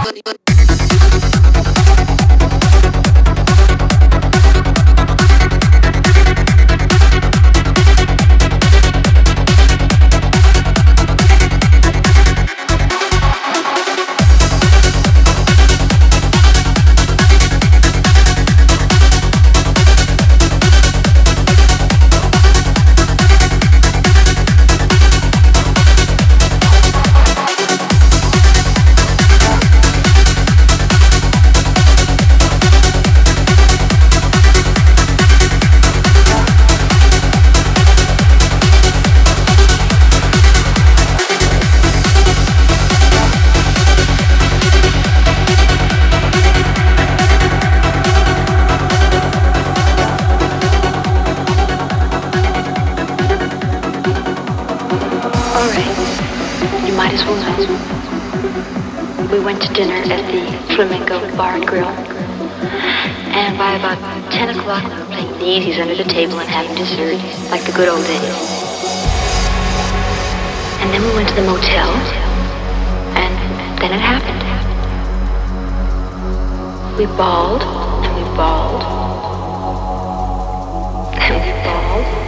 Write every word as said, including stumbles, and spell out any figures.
We went to dinner at the Flamingo Bar and Grill, and by about ten o'clock we were playing the easies under the table and having dessert like the good old days. And then we went to the motel, and then it happened. We bawled, and we bawled, and we bawled.